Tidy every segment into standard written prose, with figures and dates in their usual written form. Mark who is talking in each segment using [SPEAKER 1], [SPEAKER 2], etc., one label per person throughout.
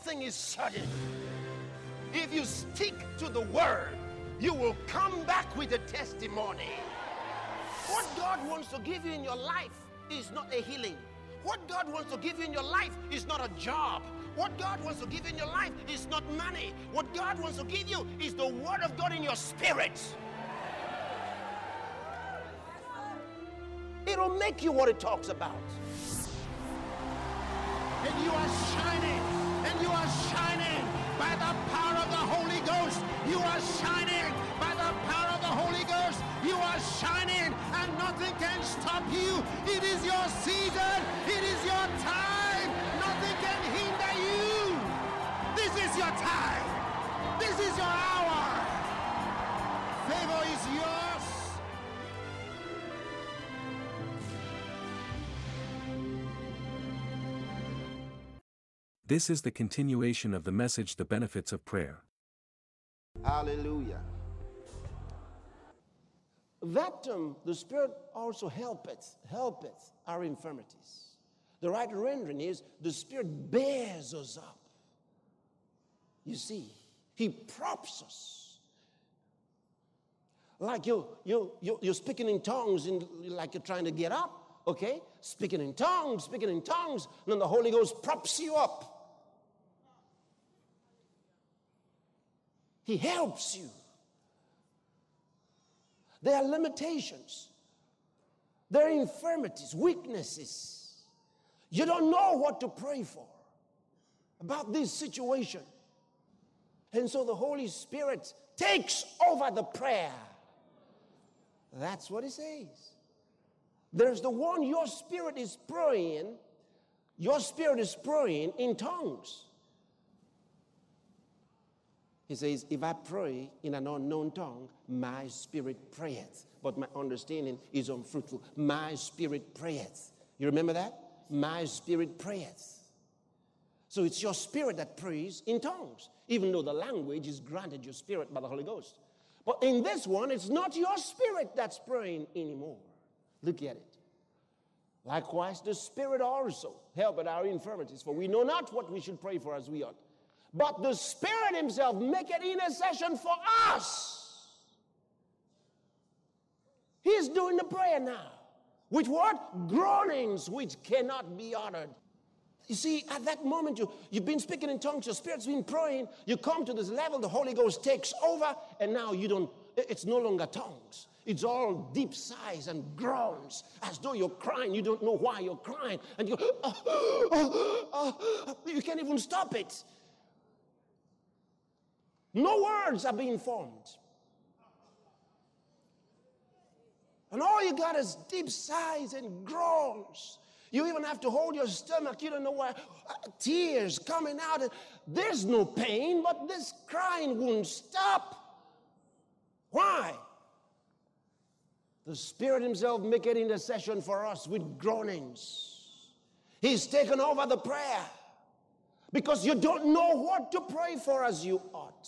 [SPEAKER 1] thing is certain. If you stick to the word, you will come back with a testimony. What God wants to give you in your life is not a healing. What God wants to give you in your life is not a job. What God wants to give you in your life is not money. What God wants to give you is the word of God in your spirit. It'll make you what it talks about. And you are shining. And you are shining by the power of the Holy Ghost. You are shining by the power of the Holy Ghost. You are shining and nothing can stop you. It is your season. It is your time. Nothing can hinder you. This is your time. This is your hour. Favor is yours.
[SPEAKER 2] This is the continuation of the message, The Benefits of Prayer.
[SPEAKER 1] Hallelujah. That the Spirit also helpeth our infirmities. The right rendering is the Spirit bears us up. You see, He props us. Like you're speaking in tongues, like you're trying to get up, okay? Speaking in tongues, and then the Holy Ghost props you up. He helps you. There are limitations. There are infirmities, weaknesses. You don't know what to pray for about this situation. And so the Holy Spirit takes over the prayer. That's what it says. There's the one your spirit is praying. Your spirit is praying in tongues. He says, if I pray in an unknown tongue, my spirit prayeth, but my understanding is unfruitful. My spirit prayeth. You remember that? My spirit prayeth. So it's your spirit that prays in tongues, even though the language is granted your spirit by the Holy Ghost. But in this one, it's not your spirit that's praying anymore. Look at it. Likewise, the Spirit also helpeth our infirmities, for we know not what we should pray for as we ought. But the Spirit Himself maketh intercession for us. He's doing the prayer now. With what? Groanings which cannot be uttered. You see, at that moment, you've been speaking in tongues, your spirit's been praying, you come to this level, the Holy Ghost takes over, and now it's no longer tongues. It's all deep sighs and groans, as though you're crying. You don't know why you're crying. And you you can't even stop it. No words are being formed. And all you got is deep sighs and groans. You even have to hold your stomach. You don't know why. Tears coming out. There's no pain, but this crying won't stop. Why? The Spirit Himself maketh intercession for us with groanings. He's taken over the prayer. Because you don't know what to pray for as you ought.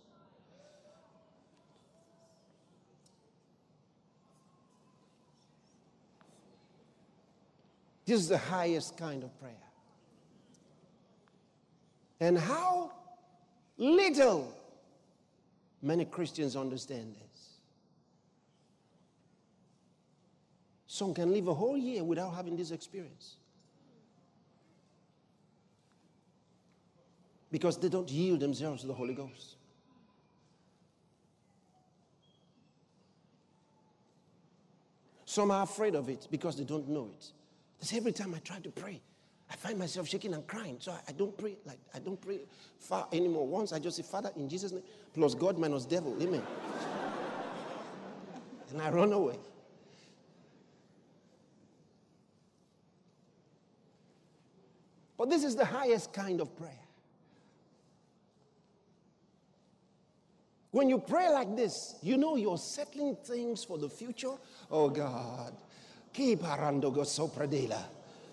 [SPEAKER 1] This is the highest kind of prayer. And how little many Christians understand this. Some can live a whole year without having this experience. Because they don't yield themselves to the Holy Ghost. Some are afraid of it because they don't know it. They say, every time I try to pray, I find myself shaking and crying. So I don't pray far anymore. Once I just say, Father, in Jesus' name, plus God minus devil, amen. And I run away. But this is the highest kind of prayer. When you pray like this, you know you're settling things for the future. Oh God. Keep arando go sopradela.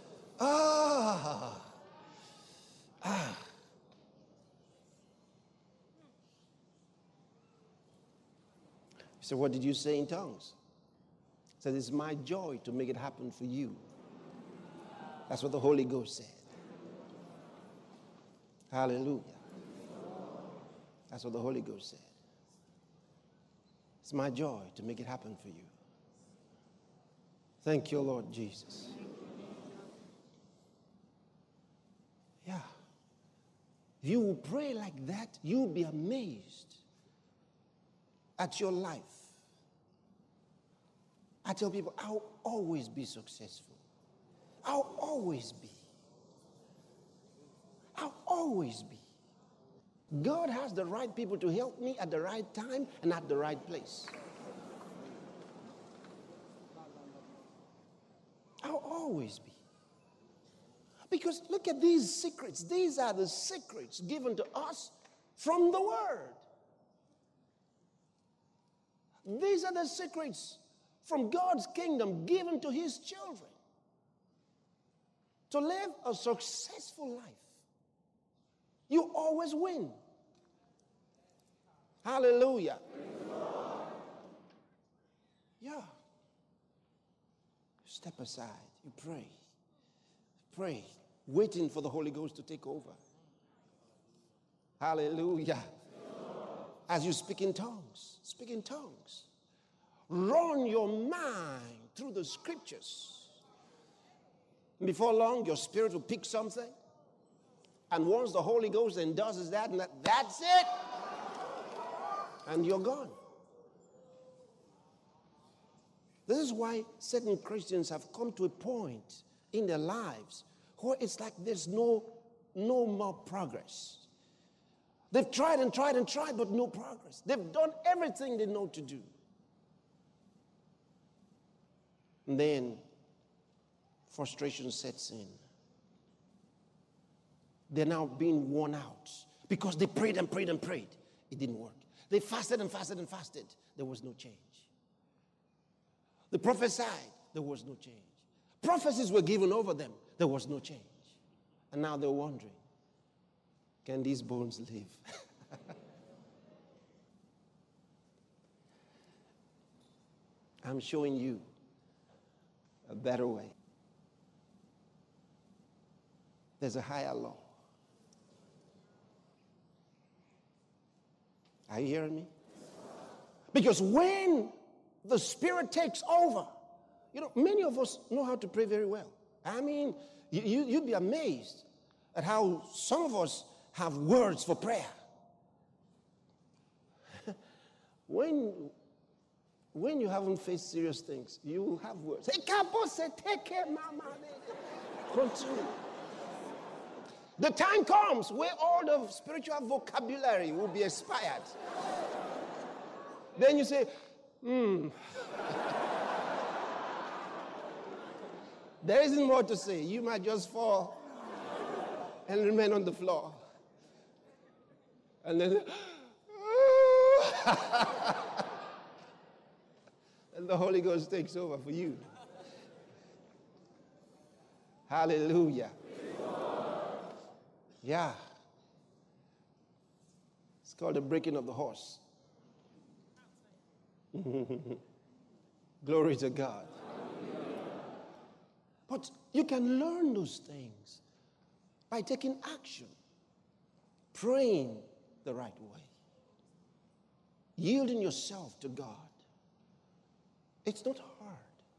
[SPEAKER 1] So what did you say in tongues? He said, it's my joy to make it happen for you. That's what the Holy Ghost said. Hallelujah. That's what the Holy Ghost said. It's my joy to make it happen for you. Thank you, Lord Jesus. Yeah. If you will pray like that, you'll be amazed at your life. I tell people, I'll always be successful. I'll always be. I'll always be. God has the right people to help me at the right time and at the right place. I'll always be. Because look at these secrets. These are the secrets given to us from the Word. These are the secrets from God's kingdom given to His children to live a successful life. You always win. Hallelujah. Yeah. Step aside. You pray. Pray. Waiting for the Holy Ghost to take over. Hallelujah. As you speak in tongues. Speak in tongues. Run your mind through the scriptures. Before long, your spirit will pick something. And once the Holy Ghost endorses that, and that's it. And you're gone. This is why certain Christians have come to a point in their lives where it's like there's no more progress. They've tried and tried and tried, but no progress. They've done everything they know to do. And then frustration sets in. They're now being worn out because they prayed and prayed and prayed. It didn't work. They fasted and fasted and fasted. There was no change. They prophesied. There was no change. Prophecies were given over them. There was no change. And now they're wondering, can these bones live? I'm showing you a better way. There's a higher law. Are you hearing me? Because when the Spirit takes over, many of us know how to pray very well. I mean, you'd be amazed at how some of us have words for prayer. When you haven't faced serious things, you have words. Hey, take care, mama. Continue. The time comes where all the spiritual vocabulary will be expired. Then you say, There isn't more to say. You might just fall and remain on the floor. And then, and the Holy Ghost takes over for you. Hallelujah. Yeah. It's called the breaking of the horse. Glory to God. But you can learn those things by taking action, praying the right way, yielding yourself to God. It's not hard.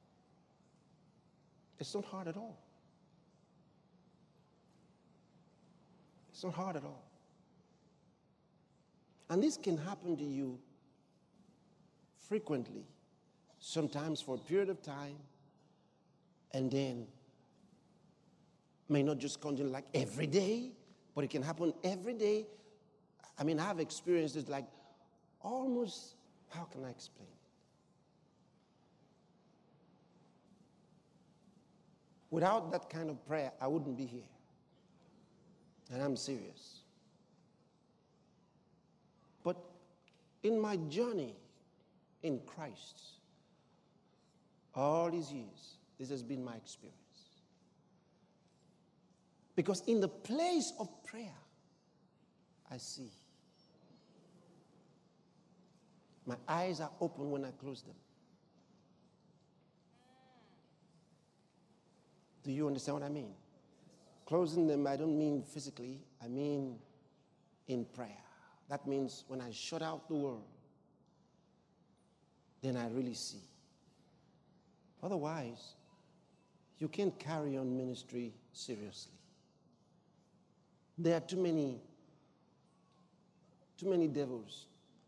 [SPEAKER 1] It's not hard at all. It's not hard at all. And this can happen to you frequently, sometimes for a period of time, and then may not just continue like every day, but it can happen every day. I mean, I've experienced it like almost, how can I explain it? Without that kind of prayer, I wouldn't be here. And I'm serious. But in my journey in Christ, all these years, this has been my experience. Because in the place of prayer, I see. My eyes are open when I close them. Do you understand what I mean? Closing them, I don't mean physically. I mean in prayer. That means when I shut out the world, then I really see. Otherwise, you can't carry on ministry seriously. There are too many devils.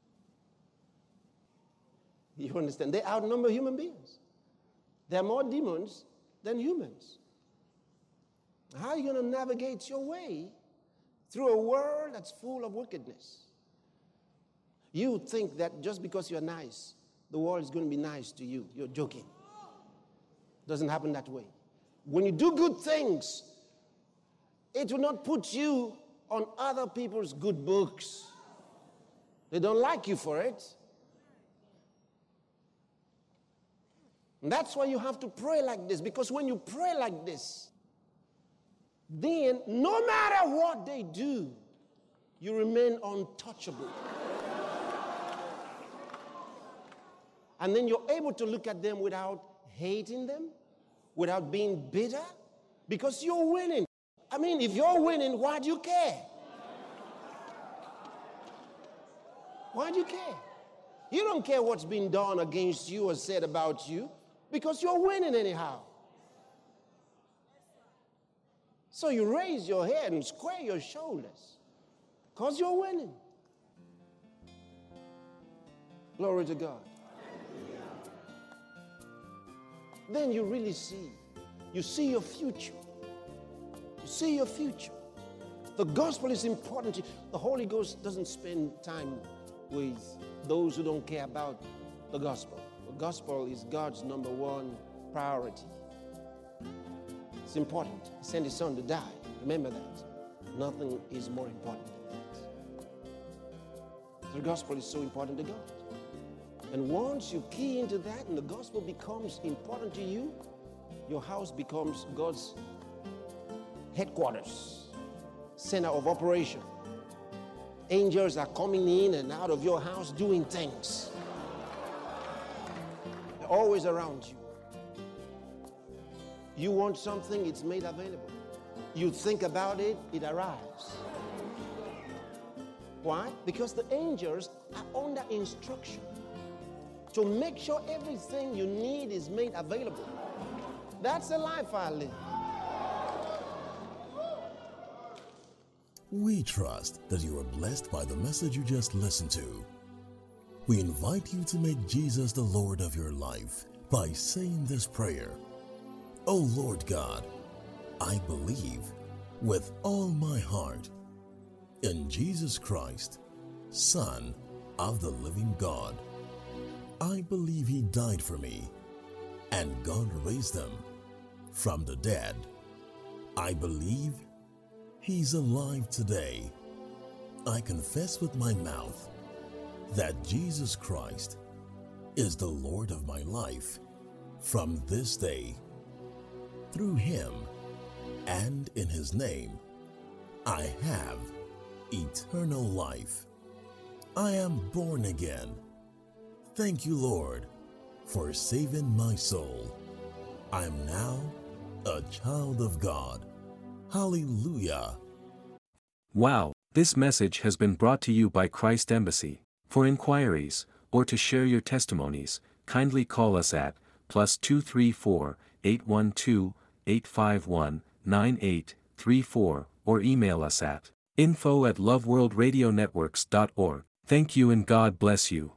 [SPEAKER 1] You understand? They outnumber human beings. There are more demons than humans. How are you going to navigate your way through a world that's full of wickedness? You think that just because you're nice, the world is going to be nice to you. You're joking. It doesn't happen that way. When you do good things, it will not put you on other people's good books. They don't like you for it. And that's why you have to pray like this, because when you pray like this, then no matter what they do, you remain untouchable. And then you're able to look at them without hating them, without being bitter, because you're winning. I mean, if you're winning, why do you care? Why do you care? You don't care what's been done against you or said about you, because you're winning anyhow. So you raise your head and square your shoulders, because you're winning. Glory to God. Then you really see. You see your future. You see your future. The gospel is important. The Holy Ghost doesn't spend time with those who don't care about the gospel. The gospel is God's number one priority. It's important. He sent his son to die. Remember that. Nothing is more important than that. The gospel is so important to God. And once you key into that and the gospel becomes important to you, your house becomes God's headquarters, center of operation. Angels are coming in and out of your house doing things. They're always around you. You want something, it's made available. You think about it, it arrives. Why? Because the angels are under instruction to make sure everything you need is made available. That's the life I live.
[SPEAKER 3] We trust that you are blessed by the message you just listened to. We invite you to make Jesus the Lord of your life by saying this prayer. Oh Lord God, I believe with all my heart in Jesus Christ, Son of the living God. I believe he died for me and God raised him from the dead. I believe he's alive today. I confess with my mouth that Jesus Christ is the Lord of my life from this day. Through him and in his name, I have eternal life. I am born again. Thank you, Lord, for saving my soul. I am now a child of God. Hallelujah.
[SPEAKER 2] Wow, this message has been brought to you by Christ Embassy. For inquiries, or to share your testimonies, kindly call us at +234 812 851 9834 or email us at info@loveworldradionetworks.org. Thank you and God bless you.